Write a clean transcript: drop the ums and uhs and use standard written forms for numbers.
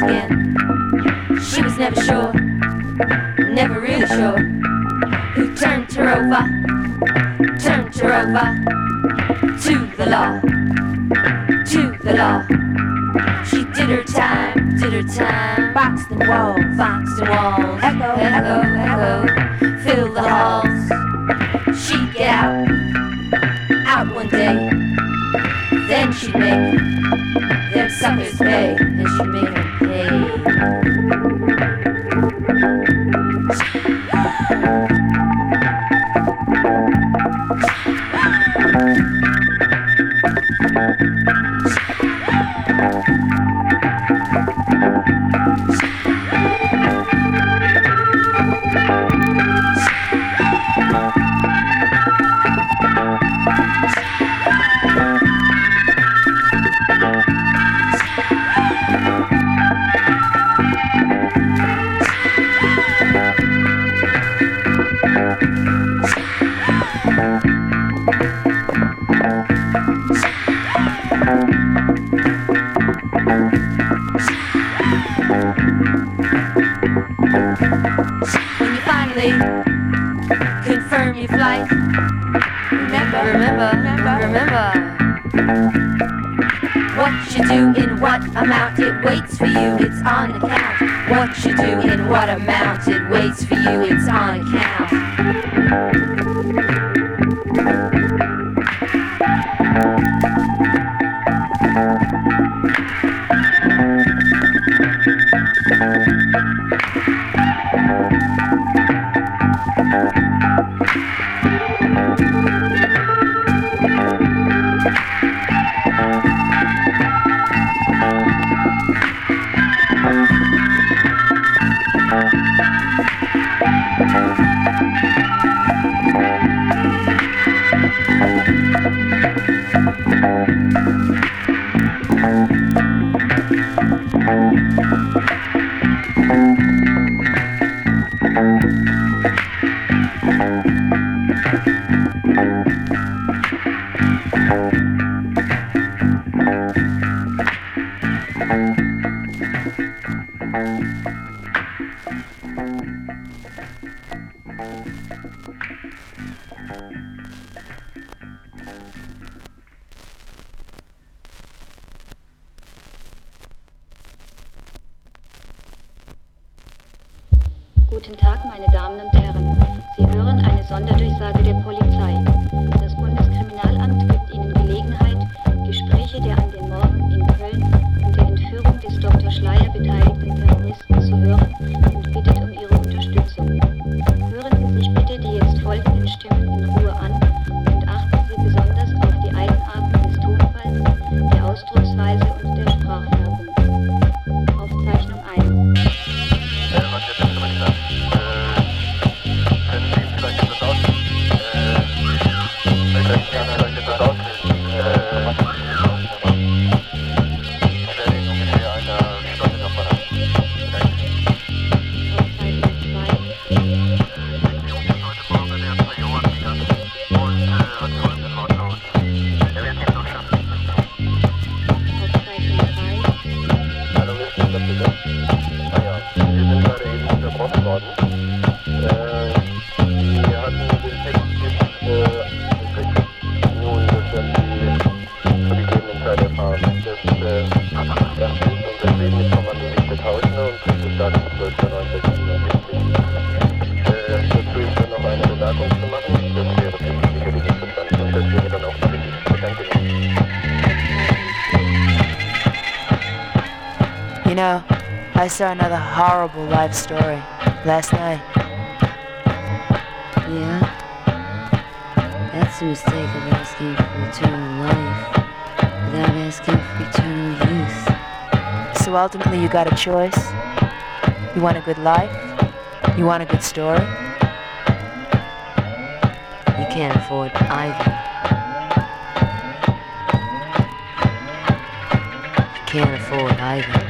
again. She was never sure, never really sure, who turned her over to the law, to the law. She did her time, boxed and walls, echo, echo, echo, fill the halls. She'd get out one day, then she'd make them suckers pay, and she'd make them pay. Confirm your flight. Remember what you do in what amount it waits for you, it's on account. What you do in what amount it waits for you, it's on account. Guten Tag, meine Damen und Herren. Sie hören eine Sonderdurchsage der Polizei. Das Bundeskriminalamt gibt Ihnen Gelegenheit, Gespräche der an den Morden in Köln und der Entführung des Dr. Schleyer beteiligten Terroristen zu hören und bittet um Ihre Unterstützung. Hören Sie sich bitte die jetzt folgenden Stimmen in Ruhe an und achten Sie besonders auf die Eigenarten des Tonfalls, der Ausdrucksweise und der Sprachfärbung. Aufzeichnung 1. You know, I saw another horrible life story last night. Yeah? That's a mistake of asking for eternal life without asking for eternal youth. So ultimately you got a choice. You want a good life? You want a good story? You can't afford either. You can't afford either.